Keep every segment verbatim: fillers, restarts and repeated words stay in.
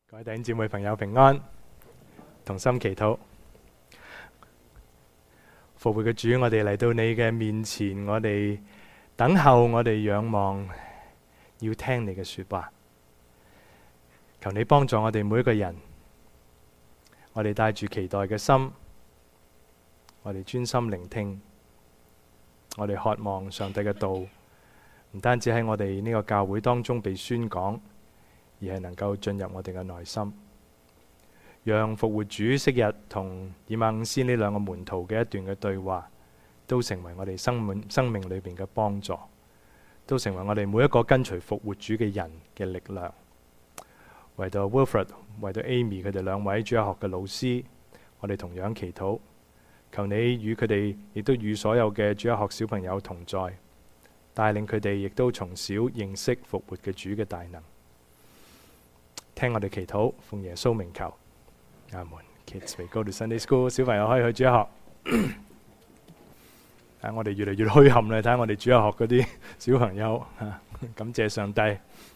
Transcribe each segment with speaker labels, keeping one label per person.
Speaker 1: 各位弟兄姊妹朋友平安，同心祈禱。復活嘅主，我哋嚟到你嘅面前，我哋等候，我哋仰望，要聽你嘅說話。求你幫助我哋每一個人，我哋帶住期待嘅心，我哋專心聆聽，我哋渴望上帝嘅道，唔單止喺我哋呢個教會當中被宣講，而係能夠進入我哋嘅內心，讓復活主昔日同以馬忤斯呢兩個門徒嘅一段嘅對話，都成為我哋生命生命裏邊嘅幫助，都成為我哋每一個跟隨復活主嘅人嘅力量。為到 Wilfred， 為到 Amy 佢哋兩位主日學嘅老師，我哋同樣祈禱，求你與佢哋，亦都與所有嘅主日學小朋友同在，帶領佢哋亦都從小認識復活嘅主嘅大能。聽我哋祈禱，奉耶穌名求，阿門。Kids may go to Sunday school， 小朋友可以去主日學。啊，我哋越嚟越墟冚啦！睇下我哋主日學嗰啲小朋友啊，感謝上帝。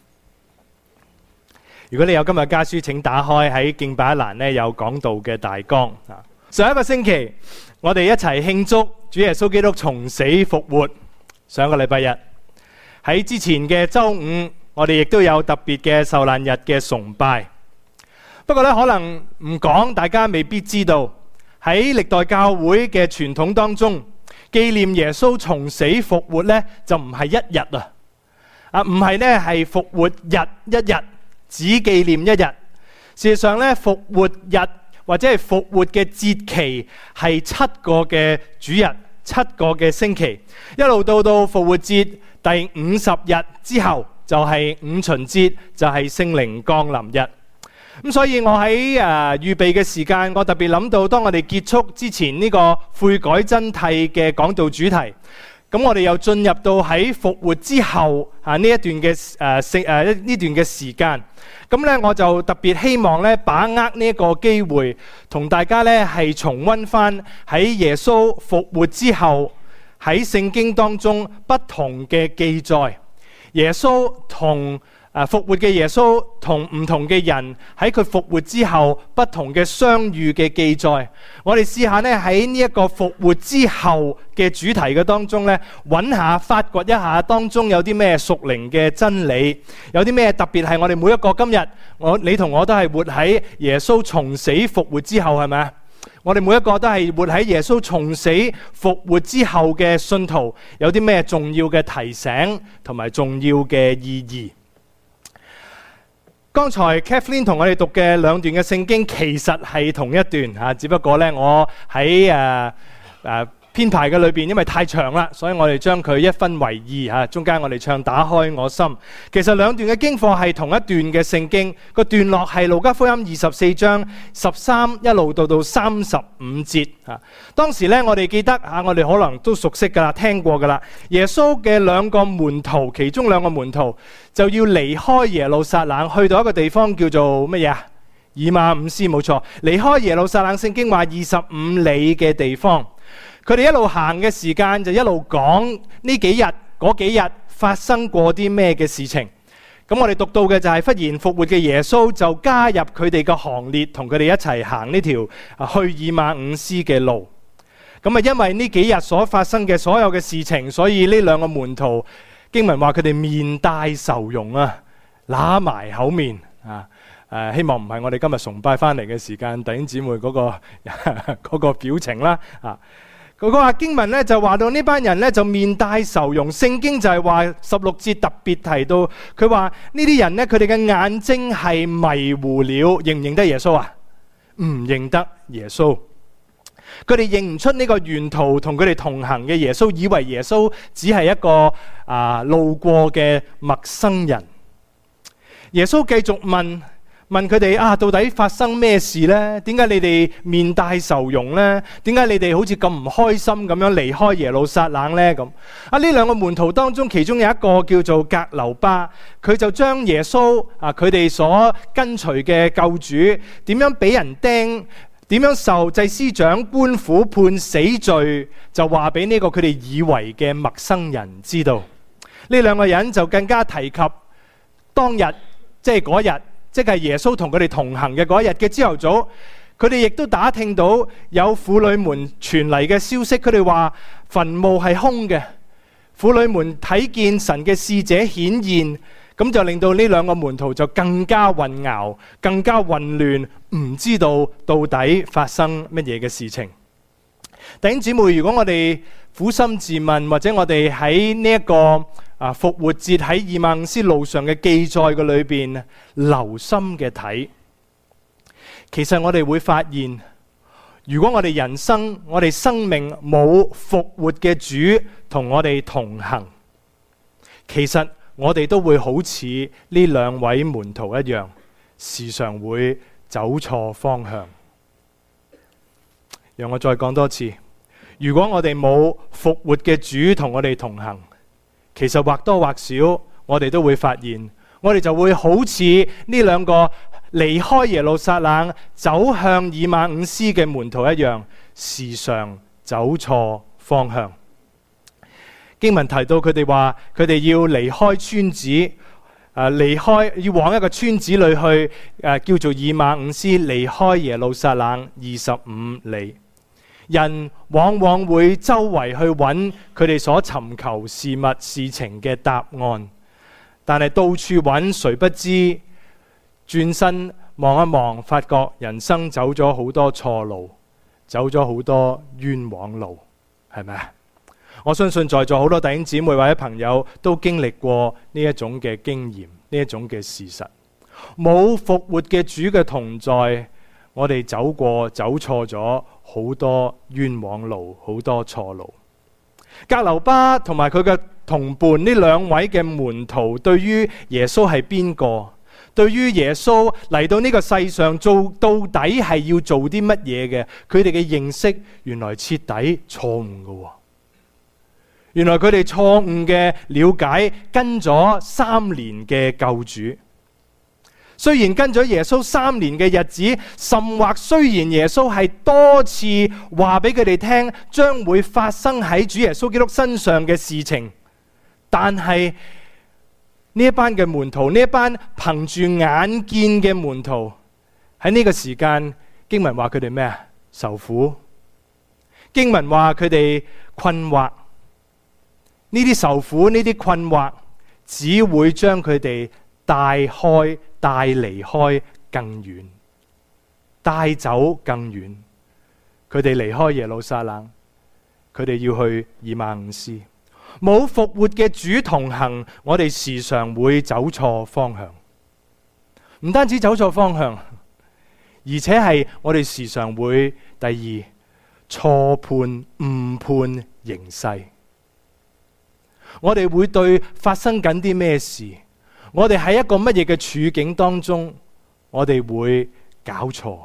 Speaker 1: 如果你有今日家書，請打開喺敬拜一欄呢，有講道嘅大綱啊。上一個星期我哋一齊慶祝主耶穌基督從死復活。上個禮拜日喺之前嘅周五，我哋亦都有特別嘅受難日嘅崇拜。不過咧，可能唔講，大家未必知道喺歷代教會嘅傳統當中，紀念耶穌從死復活咧，就唔係一日啊，啊唔係咧係復活日一日，只紀念一日。事實上咧，復活日或者係復活嘅節期係七個嘅主日，七個嘅星期，一路到到復活節第五十日之後，就係五旬節，就係聖靈降臨日。咁所以我喺誒預備嘅時間，我特別諗到，當我哋結束之前呢個悔改真諦嘅講道主題，咁我哋又進入到喺復活之後啊呢一段嘅誒誒呢段嘅時間。咁咧我就特別希望咧把握呢一個機會，同大家咧係重溫翻喺耶穌復活之後喺聖經當中不同嘅記載。耶穌同誒復活嘅耶穌同唔同嘅人喺佢復活之後不同嘅相遇嘅記載，我哋試下呢喺呢一個復活之後嘅主題嘅當中呢，揾下發掘一下當中有啲咩屬靈嘅真理，有啲咩特別係我哋每一個今日我你同我都係活喺耶穌從死復活之後，係咪啊？我哋每一個都係活喺耶穌從死復活之後嘅信徒，有啲咩重要嘅提醒同埋重要嘅意義？剛才 Kathleen 同我哋讀嘅兩段嘅聖經其實係同一段嚇，只不過呢，我喺誒誒編排嘅裏邊，因為太長啦，所以我哋將佢一分為二嚇。中間我哋唱打開我心，其實兩段嘅經課係同一段嘅聖經，個段落係路加福音二十四章十三一路到到三十五節嚇。當時呢，我哋記得嚇，我哋可能都熟悉㗎啦，聽過㗎啦。耶穌嘅兩個門徒，其中兩個門徒就要離開耶路撒冷，去到一個地方叫做乜嘢啊？以馬忤斯，冇錯。離開耶路撒冷，聖經話二十五里嘅地方。佢哋一路行嘅時間就一路講呢幾日嗰幾日發生過啲咩嘅事情。咁我哋讀到嘅就係忽然復活嘅耶穌就加入佢哋嘅行列，同佢哋一齊行呢條去以馬忤斯嘅路。咁啊，因為呢幾日所發生嘅所有嘅事情，所以呢兩個門徒經文話佢哋面帶愁容啊，揦埋口面啊。誒，希望唔係我哋今日崇拜翻嚟嘅時間，弟兄姊妹嗰個嗰個表情啦啊。嗰個經文咧就話到呢班人咧就面帶愁容，聖經就係話十六節特別提到，佢話呢啲人咧佢哋嘅眼睛係迷糊了，認唔認得耶穌啊？唔認得耶穌，佢哋認唔出呢個沿途同佢哋同行嘅耶穌，以為耶穌只係一個啊路過嘅陌生人。耶穌繼續問。問佢哋啊，到底發生咩事呢？點解你哋面帶愁容呢？點解你哋好似咁唔開心咁樣離開耶路撒冷呢？咁啊，呢兩個門徒當中，其中有一個叫做革流巴，佢就將耶穌啊，佢哋所跟隨嘅救主點樣俾人釘，點樣受祭司長官府判死罪，就話俾呢個佢哋以為嘅陌生人知道。呢兩個人就更加提及當日，即係嗰日。 即係耶穌同佢哋同行嘅嗰一日嘅朝頭早，佢哋亦都打聽到有婦女們傳嚟嘅消息，佢哋話墳墓係空嘅。婦女們睇見神嘅使者顯現，咁就令到呢兩個門徒就更加混淆，更加混亂，唔知道到底發生乜嘢嘅事情。弟兄姊妹，如果我哋苦心自問，或者我哋喺呢一個啊復活節喺以馬忤斯路上嘅記載嘅裏邊留心嘅睇，其實我哋會發現，如果我哋人生我哋生命冇復活嘅主同我哋同行，其實我哋都會好似呢兩位門徒一樣，時常會走錯方向。讓我再講多次，如果我哋冇復活嘅主同我哋同行，其實或多或少我哋都會發現，我哋就會好似呢兩個離開耶路撒冷走向以馬忤斯嘅門徒一樣，時常走錯方向。經文提到佢哋話，佢哋要離開村子，誒、呃、離開要往一個村子裏去，誒、呃、叫做以馬忤斯，離開耶路撒冷二十五里。人往往會周圍去揾佢哋所尋求事物事情嘅答案，但係到處揾，誰不知轉身望一望，發覺人生走咗好多錯路，走咗好多冤枉路，係咪啊？我相信在座好多弟兄姊妹或者朋友都經歷過呢一種嘅經驗，呢一種嘅事實。冇復活嘅主嘅同在，我哋走過走錯咗好多冤枉路，好多錯路。革流巴同埋佢嘅同伴呢兩位嘅門徒，對於耶穌係邊個？對於耶穌嚟到呢個世上做到底係要做啲乜嘢嘅？佢哋嘅認識原來徹底錯誤嘅。原來佢哋錯誤嘅了解跟咗三年嘅救主。雖然跟咗耶穌三年嘅日子，甚或雖然耶穌係多次話俾佢哋聽將會發生喺主耶穌基督身上嘅事情，但係呢一班嘅門徒，呢一班憑住眼見嘅門徒，喺呢個時間，經文話佢哋咩啊？受苦。經文話佢哋困惑。呢啲受苦，呢啲困惑，只會將佢哋帶開。帶離開更遠，帶走更遠。佢哋離開耶路撒冷，佢哋要去以馬忤斯。冇復活嘅主同行，我哋時常會走錯方向。唔單止走錯方向，而且係我哋時常會第二錯判誤判形勢。我哋會對發生緊啲咩事？我哋喺一個乜嘢嘅處境當中，我哋會搞錯。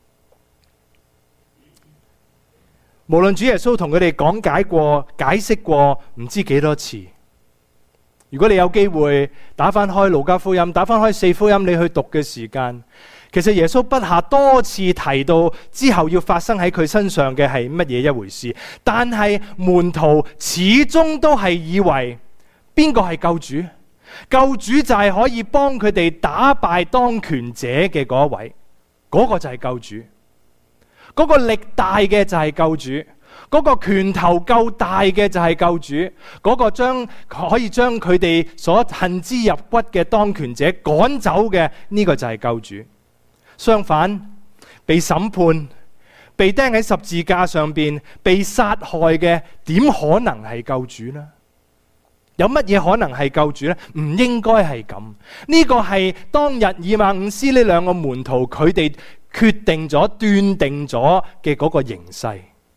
Speaker 1: 無論主耶穌同佢哋講解過、解釋過唔知幾多次。如果你有機會打翻開路加福音，打翻開四福音，你去讀嘅時間，其實耶穌不下多次提到之後要發生喺佢身上嘅係乜嘢一回事，但係門徒始終都係以為邊個係救主？救主就係可以幫佢哋打敗當權者嘅嗰一位，嗰個就係救主。嗰個力大嘅就係救主，嗰個拳頭夠大嘅就係救主，嗰個將可以將佢哋所恨之入骨嘅當權者趕走嘅，呢個就係救主。相反，被審判、被釘喺十字架上邊、被殺害嘅，點可能係救主呢？有乜嘢可能係救主呢？唔應該係咁。呢個係當日以馬忤斯呢兩個門徒佢哋決定咗、斷定咗嘅嗰個形勢。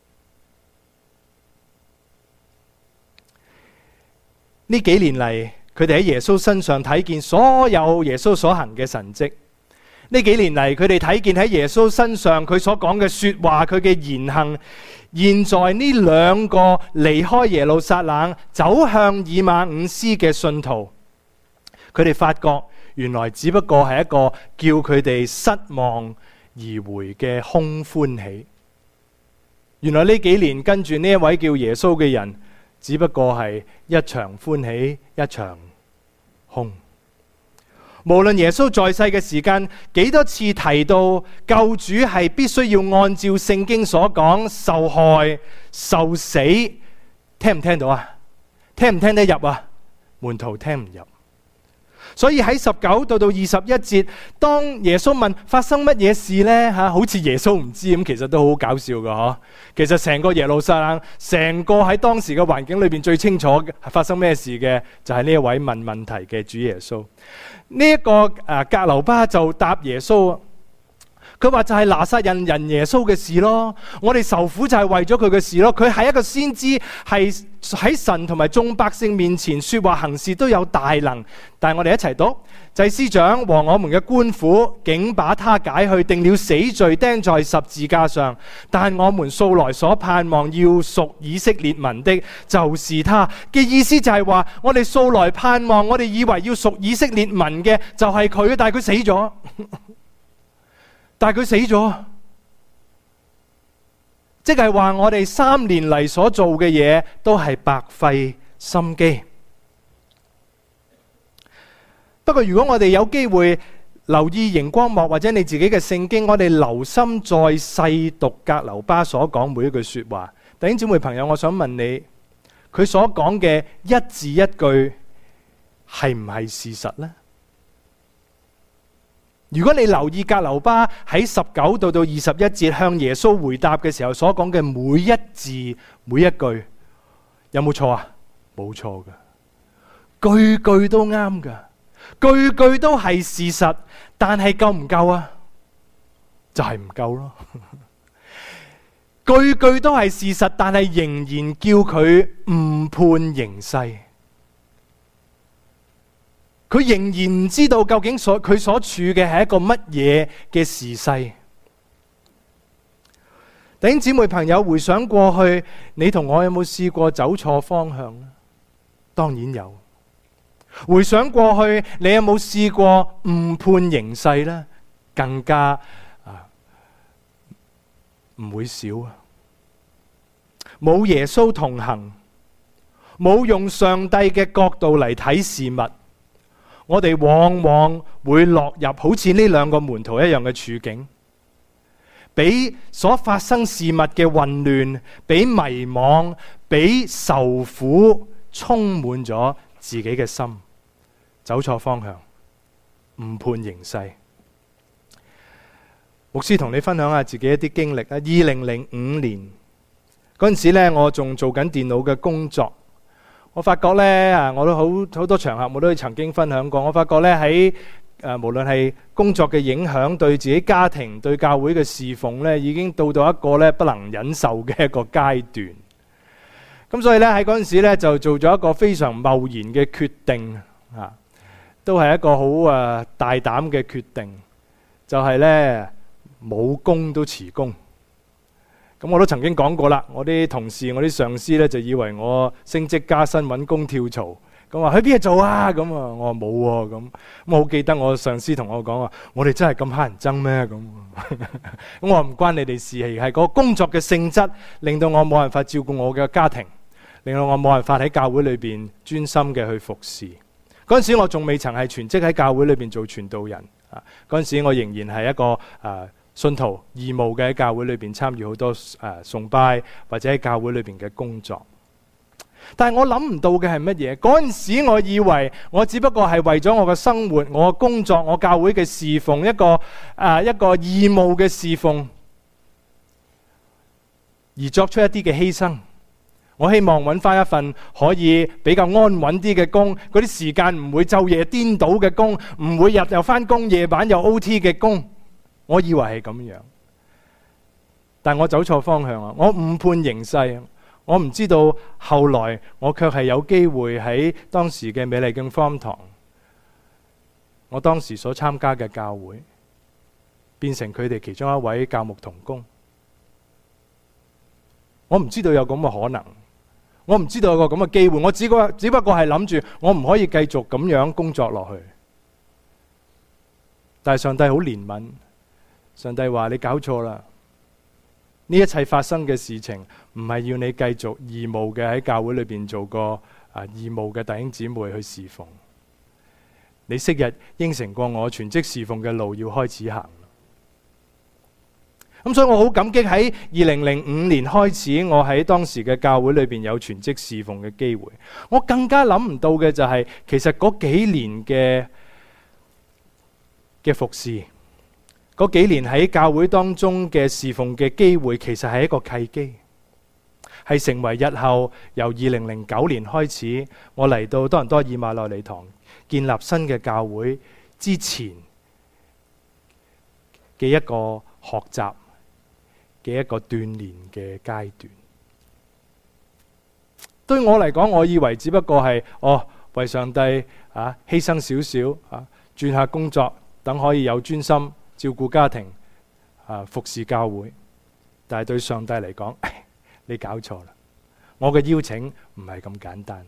Speaker 1: 呢幾年嚟，佢哋喺耶穌身上睇見所有耶穌所行嘅神蹟。呢幾年嚟，佢哋睇見喺耶穌身上佢所講嘅說話、佢嘅言行。現在呢兩個離開耶路撒冷走向以馬忤斯嘅信徒，佢哋發覺原來只不過係一個叫佢哋失望而回嘅空歡喜。原來呢幾年跟住呢一位叫耶穌嘅人，只不過係一場歡喜一場空。 無論耶穌在世嘅時間幾多次提到救主係必須要按照聖經所講受害、受死，聽唔聽到啊？聽唔聽得入啊？門徒聽唔入。所以喺十九到到二十一節，當耶穌問發生乜嘢事呢？吓，好似耶穌唔知咁，其實都好搞笑噶嗬。其實成個耶路撒冷，成個喺當時嘅環境裏邊最清楚發生咩事嘅，就係呢一位問問題嘅主耶穌。呢、這、一個誒革流巴就答耶穌，佢話就係拿撒人人耶穌嘅事咯。我哋受苦就係為咗佢嘅事咯。佢係一個先知，係喺神同埋眾百姓面前說話行事都有大能。但係我哋一齊讀，祭司長和我們嘅官府竟把他解去，定了死罪，釘在十字架上。但我們素來所盼望要屬以色列民的，就是他嘅意思就係話，我哋素來盼望，我哋以為要屬以色列民嘅就係佢，但係佢死咗，但係佢死咗，即係話我哋三年嚟所做嘅嘢都係白費心機。不過如果我哋有機會留意熒光幕或者你自己嘅聖經，我哋留心再細讀革流巴所講每一句說話。弟兄姊妹朋友，我想問你，佢所講嘅一字一句係唔係事實呢？如果你留意革流巴喺十九到到二十一節向耶穌回答嘅時候所講嘅每一字每一句，有冇錯啊？冇錯㗎，句句都啱㗎，句句都係事實，但係夠唔夠啊？就係唔夠咯。句句都係事實，但係仍然叫佢誤判形勢。佢仍然唔知道究竟所佢所處嘅係一個乜嘢嘅時勢。弟兄姊妹朋友，回想過去，你同我有冇試過走錯方向呢？當然有。回想過去，你有冇試過誤判形勢呢？更加啊，唔會少啊！冇耶穌同行，冇用上帝嘅角度嚟睇事物，我哋往往會落入好似呢兩個門徒一樣嘅處境，俾所發生事物嘅混亂，俾迷惘，俾受苦充滿咗自己嘅心，走錯方向，誤判形勢。牧師同你分享下自己一啲經歷啊！二零零五年嗰陣時咧，我仲做緊電腦嘅工作。我發覺咧啊，我都好好多場合我都曾經分享過。我發覺咧喺誒無論係工作嘅影響，對自己家庭、對教會嘅侍奉咧，已經到到一個咧不能忍受嘅一個階段。咁所以咧喺嗰陣時咧就做咗一個非常貿然嘅決定啊，都係一個好誒大膽嘅決定，就係咧冇工都辭工。咁我都曾經講過啦，我啲同事、我啲上司咧就以為我升職加薪、揾工跳槽，咁話去邊度做啊？咁啊，我話冇喎，咁我好記得我上司同我講話，我哋真係咁乞人憎咩？咁咁我話唔關你哋事，係係個工作嘅性質令到我冇辦法照顧我嘅家庭，令到我冇辦法喺教會裏邊專心嘅去服侍。嗰陣時我仲未曾係全職喺教會裏邊做傳道人啊，嗰陣時我仍然係一個誒。啊信徒義務嘅喺教會裏邊參與好多誒、呃、崇拜或者喺教會裏邊嘅工作，但係我諗唔到嘅係乜嘢？嗰陣時我以為我只不過係為咗我嘅生活、我嘅工作、我教會嘅侍奉一個誒、呃、一個義務嘅侍奉而作出一啲嘅犧牲。我希望揾翻一份可以比較安穩啲嘅工，嗰啲時間唔會晝夜顛倒嘅工，唔會日又翻工，夜晚又 O T 嘅工。我以為係咁樣，但我走錯方向啊！我誤判形勢，我唔知道後來我卻係有機會喺當時嘅美麗徑福音堂，我當時所參加嘅教會，變成佢哋其中一位教牧同工。我唔知道有咁嘅可能，我唔知道有個咁嘅機會，我只不過只不過係諗住我唔可以繼續咁樣工作落去。但係上帝好憐憫。上帝話你搞錯啦，呢一切發生嘅事情唔係要你繼續義務嘅喺教會裏邊做個啊義務嘅弟兄姊妹去侍奉， 你昔日應承過我全職侍奉嘅路要開始行。咁所以我好感激喺二零零五年開始，我喺當時嘅教會裏邊有全職侍奉嘅機會。我更加諗唔到嘅就係、是，其實嗰幾年嘅嘅服侍，嗰幾年喺教會當中嘅侍奉嘅機會，其實係一個契機，係成為日後由二零零九年開始，我嚟到多倫多以馬內利堂建立新嘅教會之前嘅一個學習嘅一個鍛鍊嘅階段。對我嚟講，我以為只不過係哦為上帝啊犧牲少少啊，轉下工作，等可以有專心照顧家庭啊，服侍教會。但係對上帝嚟講，你搞錯啦！我嘅邀請唔係咁簡單。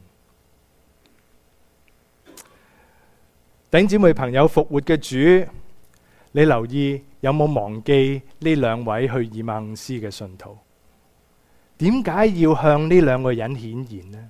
Speaker 1: 弟兄姊妹朋友，復活嘅主，你留意有冇忘記呢兩位去以馬忤斯嘅信徒？點解要向呢兩個人顯現呢？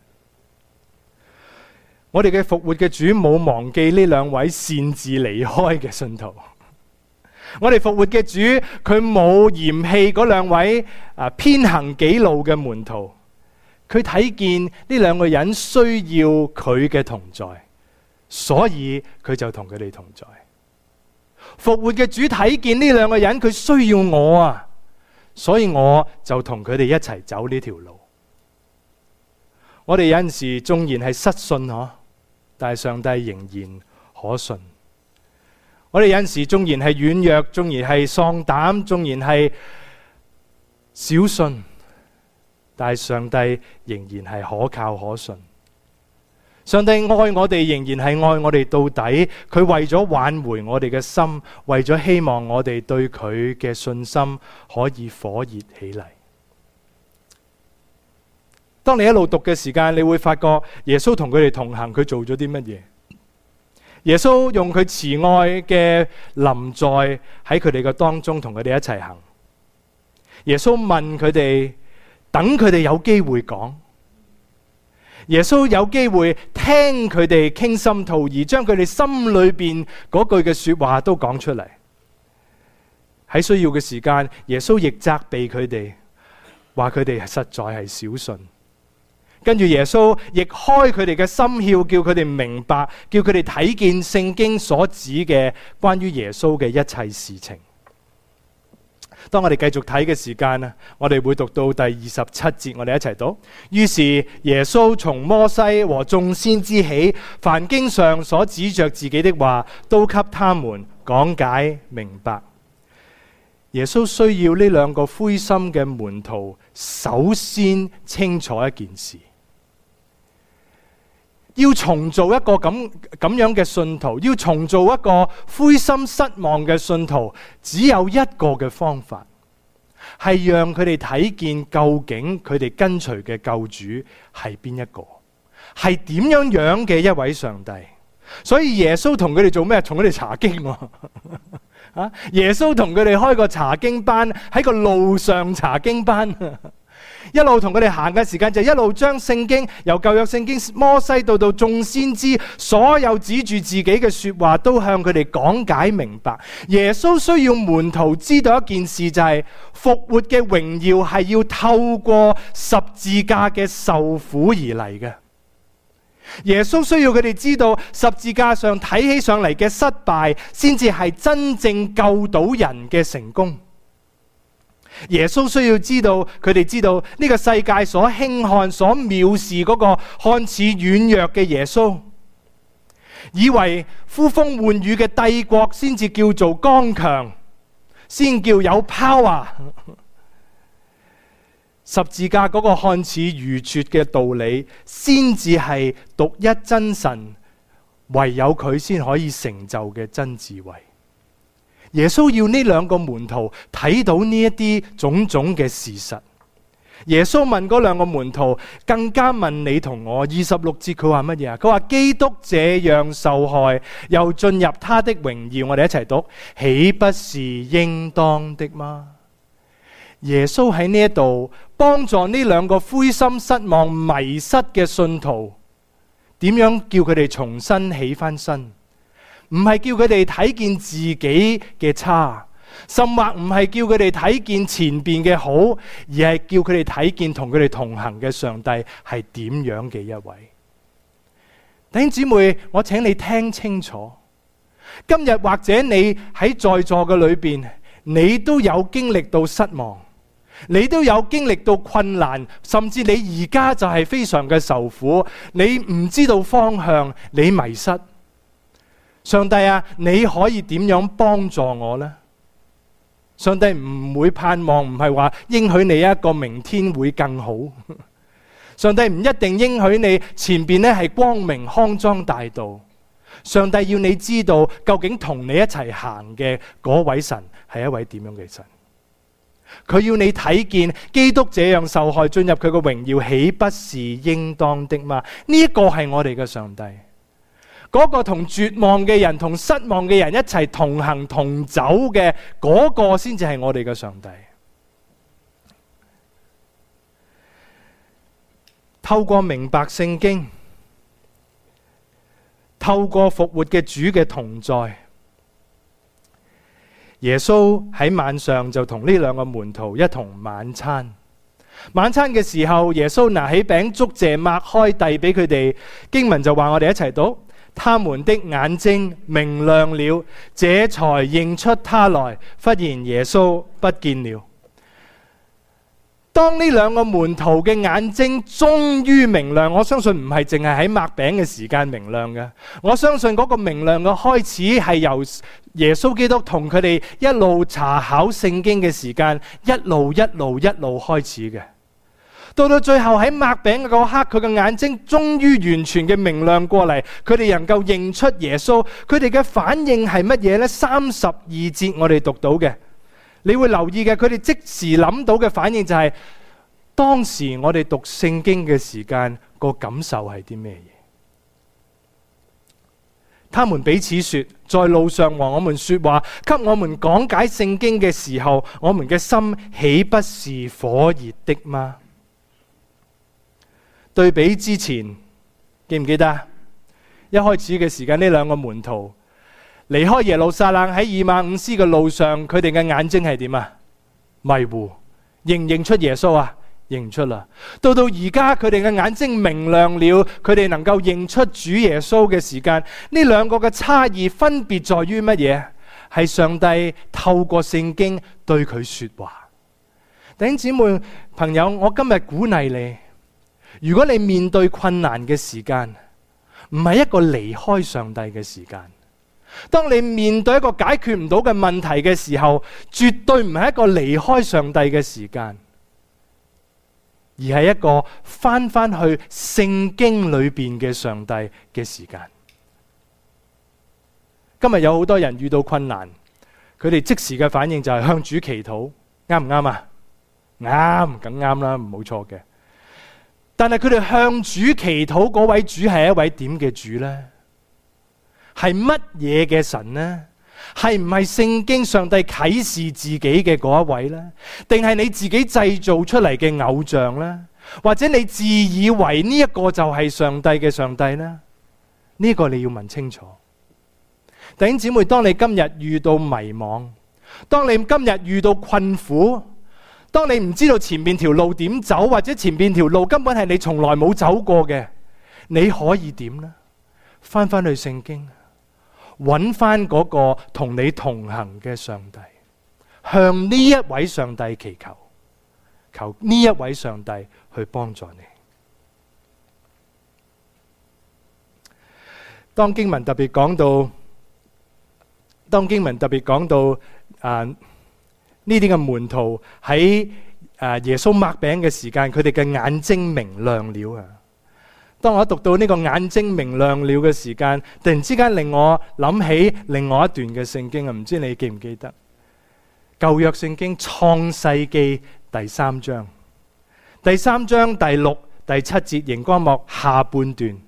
Speaker 1: 我哋嘅復活嘅主冇忘記呢兩位擅自離開嘅信徒。我哋復活嘅主，佢冇嫌棄嗰兩位啊偏行己路嘅門徒。佢睇見呢兩個人需要佢嘅同在，所以佢就同佢哋同在。復活嘅主睇見呢兩個人，佢需要我啊，所以我就同佢哋一齊走呢條路。我哋有陣時縱然係失信嗬，但係上帝仍然可信。我哋有陣時縱然係軟弱，縱然係喪膽，縱然係小信，但係上帝仍然係可靠可信。上帝愛我哋，仍然係愛我哋到底。佢為咗挽回我哋嘅心，為咗希望我哋對佢嘅信心可以火熱起嚟。當你一路讀嘅時間，你會發覺耶穌同佢哋同行，佢做咗啲乜嘢？耶穌用佢慈愛嘅臨在喺佢哋嘅當中，同佢哋一齊行。耶穌問佢哋，等佢哋有機會講。耶穌有機會聽佢哋傾心吐意，將佢哋心裏邊嗰句嘅說話都講出嚟。喺需要嘅時間，耶穌亦責備佢哋，話佢哋實在係小信。跟住耶穌亦開佢哋嘅心竅，叫佢哋明白，叫佢哋睇見聖經所指嘅關於耶穌嘅一切事情。當我哋繼續睇嘅時間啊，我哋會讀到第二十七節，我哋一齊讀。於是耶穌從摩西和眾先知起，凡經上所指着自己的話，都給他們講解明白。耶穌需要呢兩個灰心嘅門徒，首先清楚一件事，要重做一個咁咁樣嘅信徒，要重做一個灰心失望嘅信徒，只有一個嘅方法，係讓佢哋睇見究竟佢哋跟隨嘅救主係邊一個，係點樣樣嘅一位上帝。所以耶穌同佢哋做咩？同佢哋查經喎。啊！耶穌同佢哋開個查經班，喺個路上查經班。一路同佢哋行嘅時間，就一路將聖經由舊約聖經摩西到到眾先知，所有指住自己嘅說話都向佢哋講解明白。耶穌需要門徒知道一件事，就係復活嘅榮耀係要透過十字架嘅受苦而嚟嘅。耶穌需要佢哋知道十字架上睇起上嚟嘅失敗，先至係真正救到人嘅成功。耶穌需要知道，佢哋知道呢個世界所輕看、所藐視嗰個看似軟弱嘅耶穌，以為呼風喚雨嘅帝國先至叫做剛強，先叫有 power。十字架嗰個看似愚拙嘅道理，先至係獨一真神，唯有佢先可以成就嘅真智慧。耶穌要呢兩個門徒睇到呢一啲種種嘅事實。耶穌問嗰兩個門徒，更加問你同我。二十六節佢話乜嘢啊？佢話基督這樣受害，又進入他的榮耀。我哋一齊讀，豈不是應當的嗎？耶穌喺呢一度幫助呢兩個灰心失望迷失嘅信徒，點樣叫佢哋重新起翻身？ 唔係叫佢哋睇見自己嘅差，甚或唔係叫佢哋睇見前邊嘅好，而係叫佢哋睇見同佢哋同行嘅上帝係點樣嘅一位。弟兄姊妹，我請你聽清楚，今日或者你喺在座嘅裏邊，你都有經歷到失望，你都有經歷到困難，甚至你而家就係非常嘅受苦，你唔知道方向，你迷失。上帝啊，你可以點樣幫助我呢？上帝唔會盼望，唔係話應許你一個明天會更好。上帝唔一定應許你前邊咧係光明康莊大道。上帝要你知道，究竟同你一齊行嘅嗰位神係一位點樣嘅神。佢要你睇見基督這樣受害進入佢嘅榮耀，豈不是應當的嗎？呢一個係我哋嘅上帝，嗰個同絕望嘅人、同失望嘅人一齊同行同走嘅嗰個，先至係我哋嘅上帝。透過明白聖經，透過復活嘅主嘅同在，耶穌喺晚上就同呢兩個門徒一同晚餐。晚餐嘅時候，耶穌拿起餅，祝謝，擘開，遞俾佢哋。經文就話，我哋一齊讀：他們的眼睛明亮了，這才認出他來。忽然耶穌不見了。當呢兩個門徒嘅眼睛終於明亮，我相信唔係淨係喺擘餅嘅時間明亮嘅，我相信嗰個明亮嘅開始係由耶穌基督同佢哋一路查考聖經嘅時間，一路一路一路開始嘅。到到最後喺擘餅嘅嗰刻，佢嘅眼睛終於完全嘅明亮過嚟，佢哋能夠認出耶穌。佢哋嘅反應係乜嘢呢？三十二節我哋讀到嘅。你會留意嘅，佢哋即時諗到嘅反應就係、是、當時我哋讀聖經嘅時間個感受係啲咩嘢？他們彼此說，在路上和我們說話，給我們講解聖經嘅時候，我們嘅心豈不是火熱的嗎？對比之前，記唔記得？一開始嘅時間，呢兩個門徒離開耶路撒冷喺以馬忤斯嘅路上，佢哋嘅眼睛係點啊？迷糊，認唔認出耶穌啊？認唔出啦。到到而家佢哋嘅眼睛明亮了，佢哋能夠認出主耶穌嘅時間，呢兩個嘅差異分別在於乜嘢？係上帝透過聖經對佢說話。弟兄姊妹朋友，我今日鼓勵你，如果你面對困難嘅時間，唔係一個離開上帝嘅時間。當你面對一個解決唔到嘅問題嘅時候，絕對唔係一個離開上帝嘅時間，而係一個返返去聖經裏邊嘅上帝嘅時間。今日有好多人遇到困難，佢哋即時嘅反應就係向主祈禱，啱唔啱啊？啱，梗啱啦，冇錯嘅。但係佢哋向主祈禱嗰位主係一位點嘅主呢？係乜嘢嘅神呢？係唔係聖經上帝啟示自己嘅嗰一位呢？定係你自己製造出嚟嘅偶像呢？或者你自以為呢一個就係上帝嘅上帝呢？呢個你要問清楚。弟兄姊妹，當你今日遇到迷惘，當你今日遇到困苦，當你唔知道前面條路點走，或者前面條路根本係你從來冇走過嘅，你可以點呢？翻返去聖經，揾翻嗰個同你同行嘅上帝，向呢一位上帝祈求，求呢一位上帝去幫助你。當經文特別講到，當經文特別講到啊呢啲嘅門徒喺啊耶穌擘餅嘅時間，佢哋嘅眼睛明亮了啊！當我讀到呢個眼睛明亮了嘅時間，突然之間令我諗起另外一段嘅聖經啊！唔知你記唔記得舊約聖經創世記第三章，第三章第六、第七節熒光幕下半段，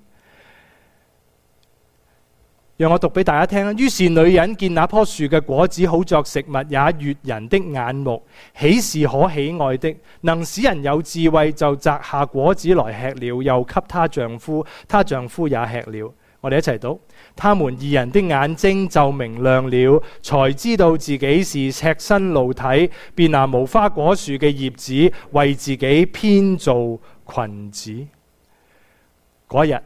Speaker 1: 讓我讀俾大家聽。於是女人見那棵樹嘅果子好作食物，也悅人的眼目，豈是可喜愛的，能使人有智慧，就摘下果子來吃了，又給她丈夫，她丈夫也吃了。 我哋一齊讀：他們二人的眼睛就明亮了，才知道自己是赤身露體，便拿無花果樹嘅葉子為自己編造裙子。嗰日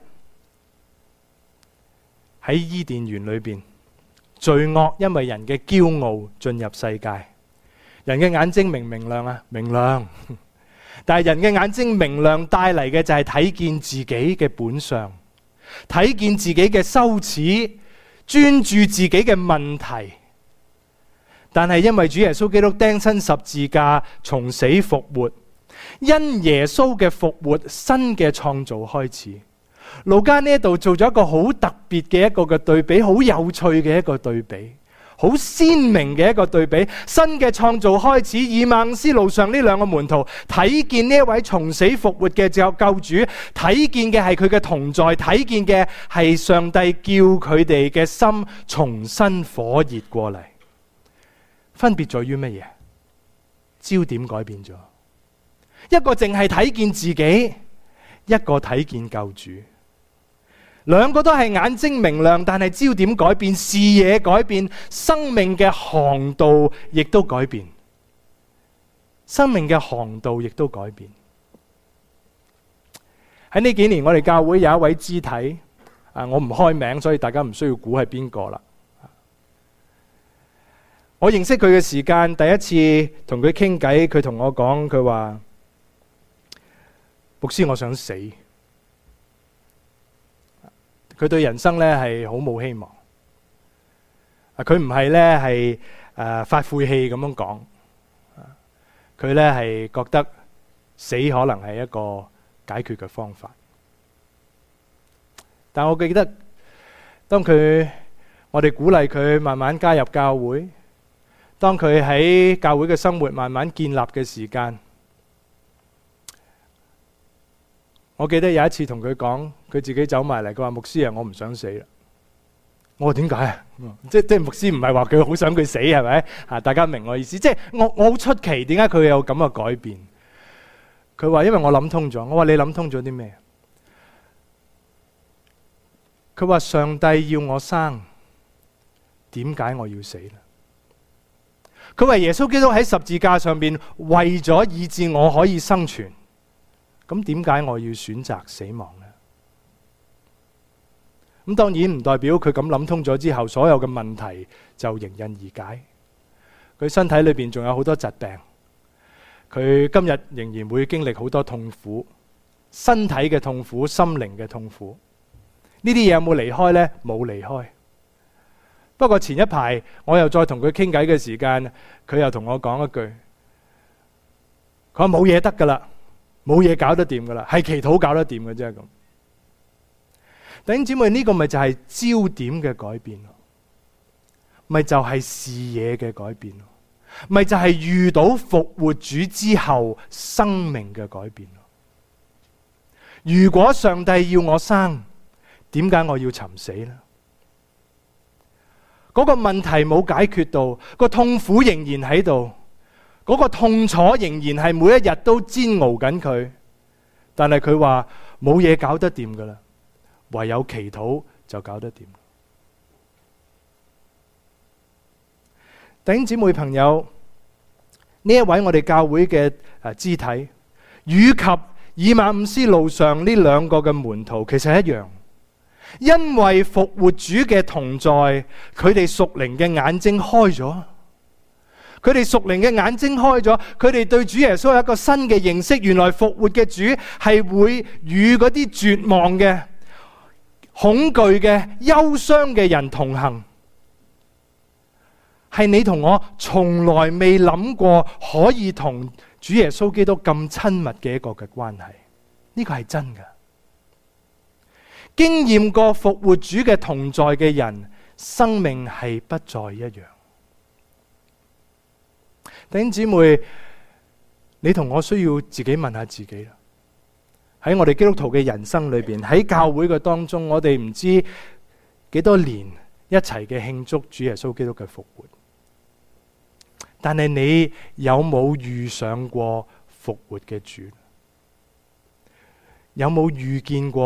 Speaker 1: 喺伊甸園裏邊，罪惡因為人嘅驕傲進入世界。人嘅眼睛明唔明亮啊？明亮。但係人嘅眼睛明亮帶嚟嘅就係睇見自己嘅本相，睇見自己嘅羞恥，專注自己嘅問題。但係因為主耶穌基督釘身十字架，從死復活，因耶穌嘅復活，新嘅創造開始。路加呢度做咗一個好特別嘅一個嘅對比，好有趣嘅一個對比，好鮮明嘅一個對比。新嘅創造開始，以馬忤斯路上呢兩個門徒睇見呢一位從死復活嘅救救主，睇見嘅係佢嘅同在，睇見嘅係上帝叫佢哋嘅心重新火熱過嚟。分別在於乜嘢？焦點改變咗，一個淨係睇見自己，一個睇見救主。兩個都係眼睛明亮，但係焦點改變，視野改變，生命嘅航道亦都改變。生命嘅航道亦都改變。喺呢幾年，我哋教會有一位肢體，啊，我唔開名，所以大家唔需要估係邊個啦。我認識佢嘅時間，第一次同佢傾偈，佢同我講，佢話：牧師，我想死。佢對人生咧係好冇希望。佢唔係咧係誒發晦氣咁樣講，佢咧係覺得死可能係一個解決嘅方法。但我記得，當佢我哋鼓勵佢慢慢加入教會，當佢喺教會嘅生活慢慢建立嘅時間，我記得有一次同佢講，佢自己走埋嚟，佢話：牧師啊，我唔想死啦。我話點解啊？即即牧師唔係話佢好想佢死係咪？啊，大家明我意思。即係我我好出奇，點解佢有咁嘅改變？佢話因為我諗通咗。我話你諗通咗啲咩？佢話上帝要我生，點解我要死呢？佢話耶穌基督喺十字架上邊為咗以致我可以生存。咁點解我要選擇死亡呢？咁當然唔代表佢咁諗通咗之後，所有嘅問題就迎刃而解。佢身體裏邊仲有好多疾病，佢今日仍然會經歷好多痛苦，身體嘅痛苦、心靈嘅痛苦。呢啲嘢有冇離開呢？冇離開。不過前一排我又再同佢傾偈嘅時間，佢又同我講一句，佢話冇嘢得噶啦。冇嘢搞得掂噶啦，係祈禱搞得掂嘅啫咁。弟兄姊妹，呢個咪就係焦點嘅改變咯，咪就係視野嘅改變咯，咪就係遇到復活主之後生命嘅改變咯。如果上帝要我生，點解我要尋死呢？嗰個問題冇解決到，個痛苦仍然喺度。嗰個痛楚仍然係每一日都煎熬緊佢，但係佢話冇嘢搞得掂噶啦，唯有祈禱就搞得掂。弟兄姊妹朋友，呢一位我哋教會嘅誒肢體，以及以馬忤斯路上呢兩個嘅門徒，其實一樣，因為復活主嘅同在，佢哋屬靈嘅眼睛開咗。佢哋屬靈嘅眼睛開咗，佢哋對主耶穌有一個新嘅認識。原來復活嘅主係會與嗰啲絕望嘅、恐懼嘅、憂傷嘅人同行，係你同我從來未諗過可以同主耶穌基督咁親密嘅一個嘅關係。呢個係真嘅。經驗過復活主嘅同在嘅人，生命係不再一樣。弟兄姊妹，你同我需要自己問下自己啦。喺我哋基督徒嘅人生裏邊，喺教會嘅當中，我哋唔知幾多年一齊嘅慶祝主耶穌基督嘅復活。但係你有冇遇上過復活嘅主？有冇遇見過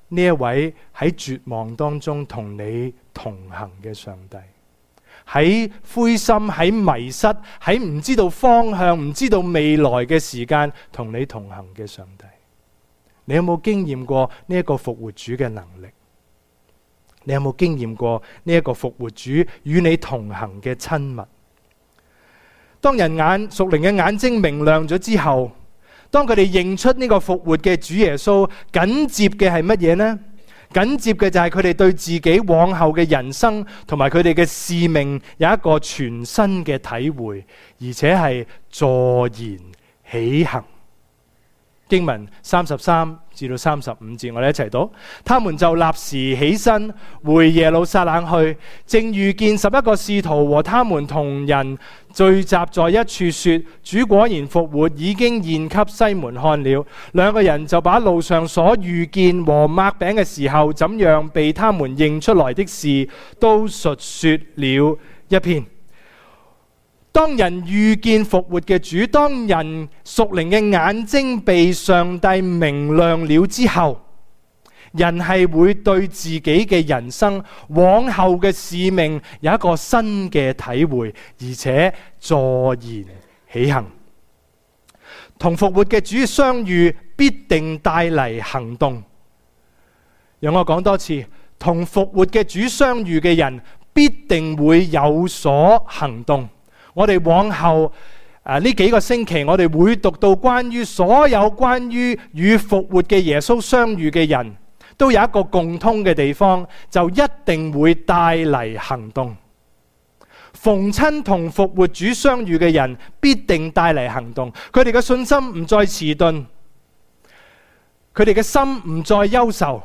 Speaker 1: 呢一位喺絕望當中同你同行嘅上帝，喺灰心、喺迷失、喺唔知道方向、唔知道未來嘅時間同你同行嘅上帝。你有冇經驗過呢一個復活主嘅能力？你有冇經驗過呢一個復活主與你同行嘅親密？當人眼屬靈嘅眼睛明亮咗之後，當佢哋認出呢個復活嘅主耶穌，緊接嘅係乜嘢呢？緊接嘅就係佢哋對自己往後嘅人生同埋佢哋嘅使命有一個全新嘅體會，而且係坐言起行。經文三十三至到三十五節，我哋一齊讀。他們就立時起身回耶路撒冷去，正遇見十一個使徒和他們同人聚集在一處，說：主果然復活，已經現給西門看了。兩個人就把路上所遇見和擘餅嘅時候怎樣被他們認出來的事，都述說了一遍。當人遇見復活嘅主，當人屬靈嘅眼睛被上帝明亮了之後，人係會對自己嘅人生往後嘅使命有一個新嘅體會，而且坐言起行。同復活嘅主相遇必定帶嚟行動。讓我講多次，同復活嘅主相遇嘅人必定會有所行動。我哋往後啊呢幾個星期，我哋會讀到關於所有關於與復活嘅耶穌相遇嘅人，都有一個共通嘅地方，就一定會帶嚟行動。逢親同復活主相遇嘅人，必定帶嚟行動。佢哋嘅信心唔再遲鈍，佢哋嘅心唔再憂愁。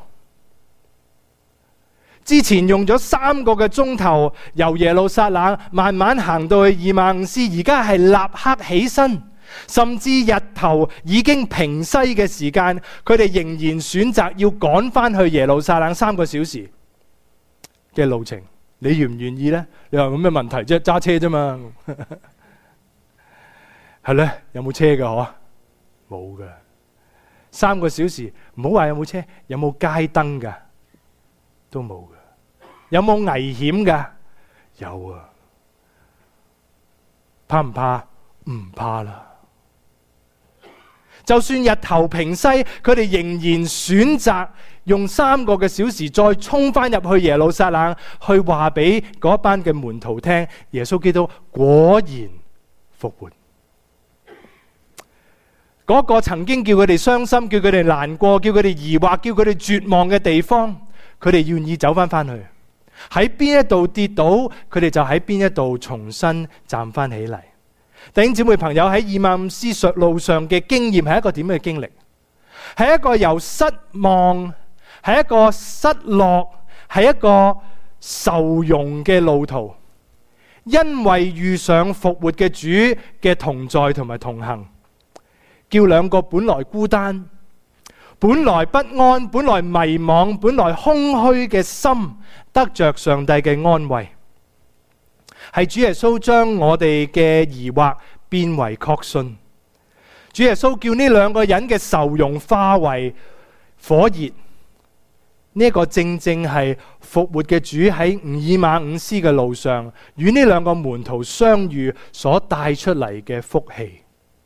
Speaker 1: 之前用咗三個嘅鐘頭由耶路撒冷慢慢行到去以馬忤斯，而家係立刻起身，甚至日頭已經平西嘅時間，佢哋仍然選擇要趕翻去耶路撒冷三個小時嘅路程。你願唔願意呢？你話有咩問題啫？揸車啫嘛，係咧？有冇車噶？嗬，冇噶。三個小時，唔好話有冇車，有冇街燈噶？都冇嘅。有冇危險噶？有啊。怕唔怕？唔怕啦。就算日頭平西，佢哋仍然選擇用三個嘅小時再衝翻入去耶路撒冷，去話俾嗰班嘅門徒聽，耶穌基督果然復活。嗰個曾經叫佢哋傷心、叫佢哋難過、叫佢哋疑惑、叫佢哋絕望嘅地方，佢哋願意走翻翻去。喺邊一度跌倒，佢哋就喺邊一度重新站翻起嚟。弟兄姊妹朋友，喺以馬忤斯路上嘅經驗係一個點嘅經歷？係一個由失望，係一個失落，係一個愁容嘅路途。因為遇上復活嘅主嘅同在同埋同行，叫兩個本來孤單、本來不安、本來迷惘、本來空虛嘅心，得着上帝嘅安慰。係主耶穌將我哋嘅疑惑變為確信。主耶穌叫呢兩個人嘅愁容化為火熱。呢、這個正正係復活嘅主喺以馬忤斯嘅路上與呢兩個門徒相遇所帶出嚟嘅福氣。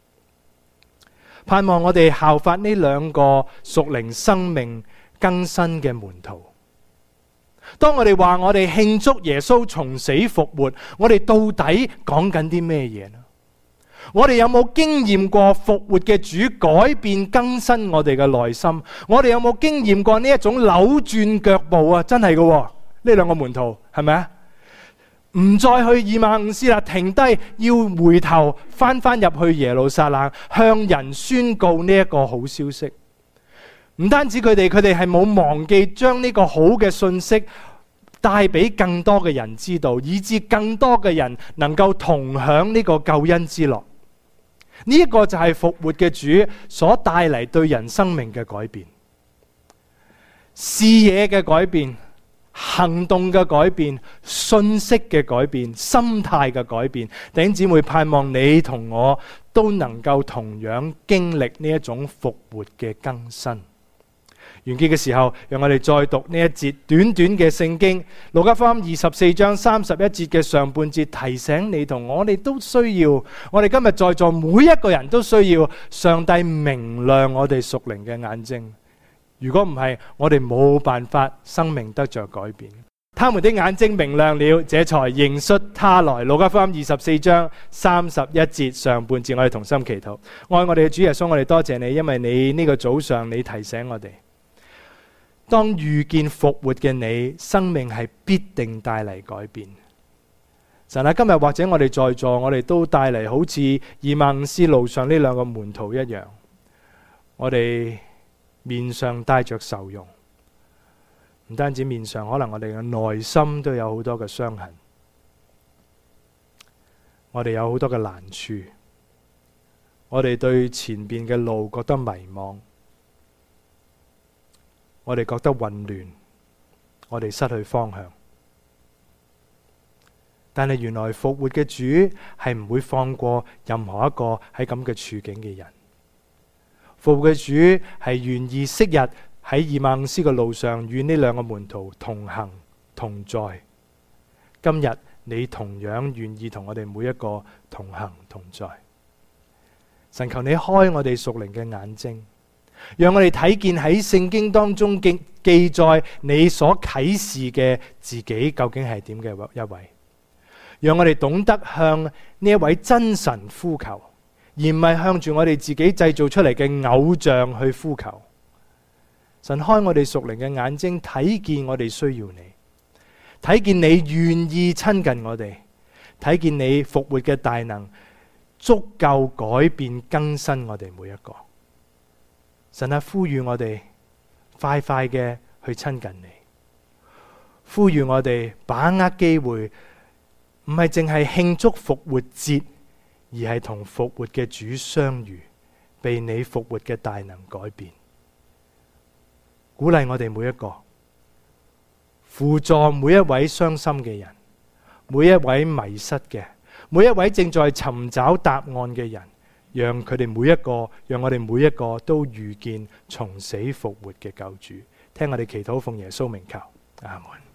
Speaker 1: 盼望我哋效法呢兩個屬靈生命更新嘅門徒。當我哋話我哋慶祝耶穌從死復活，我哋到底講緊啲咩嘢呢？我哋有冇經驗過復活嘅主改變更新我哋嘅內心？我哋有冇經驗過呢一種扭轉腳步啊？真係嘅，呢兩個門徒係咪啊？唔再去以馬忤斯啦，停低要回頭翻翻入去耶路撒冷，向人宣告呢一個好消息。唔單止佢哋，佢哋係冇忘記將呢個好嘅信息帶俾更多嘅人知道，以致更多嘅人能夠同享呢個救恩之樂。呢一個就係復活嘅主所帶嚟對人生命嘅改變，視野嘅改變，行動嘅改變，信息嘅改變，心態嘅改變。弟兄姊妹，盼望你同我都能夠同樣經歷呢一種復活嘅更新。 完結嘅時候，讓我哋再讀呢一節短短嘅聖經，路加福音二十四章三十一節嘅上半節，提醒你同我哋都需要，我哋今日在座每一個人都需要上帝明亮我哋屬靈嘅眼睛。如果唔係，我哋冇辦法生命得着改變。他們的眼睛明亮了，這才認出他來。路加福音二十四章三十一節上半節，我哋同心祈禱。愛我哋嘅主耶穌，我哋多謝你，因為你呢個早上你提醒我哋，當遇見復活嘅你，生命係必定帶嚟改變。神啊，今日或者我哋在座，我哋都帶嚟好似以馬忤斯路上呢兩個門徒一樣，我哋面上帶着愁容。唔單止面上，可能我哋嘅內心都有好多嘅傷痕，我哋有好多嘅難處，我哋對前邊嘅路覺得迷茫，我哋覺得混亂，我哋失去方向。但係原來復活嘅主係唔會放過任何一個喺咁嘅處境嘅人。復活嘅主係願意昔日喺以馬忤斯嘅路上與呢兩個門徒同行同在，今日你同樣願意同我哋每一個同行同在。神，求你開我哋屬靈嘅眼睛，讓我哋睇見喺聖經當中記記載你所啟示嘅自己究竟係點嘅一位，讓我哋懂得向呢一位真神呼求，而唔係向住我哋自己製造出嚟嘅偶像去呼求。神，開我哋屬靈嘅眼睛，睇見我哋需要你，睇見你願意親近我哋，睇見你復活嘅大能足夠改變更新我哋每一個。神啊，呼籲我哋快快嘅去親近你，呼籲我哋把握機會，唔係淨係慶祝復活節，而係同復活嘅主相遇，被你復活嘅大能改變。鼓勵我哋每一個，輔助每一位傷心嘅人，每一位迷失嘅，每一位正在尋找答案嘅人，讓佢哋每一個，讓我哋每一個都遇見從死復活嘅救主。聽我哋祈禱，奉耶穌名求，阿門。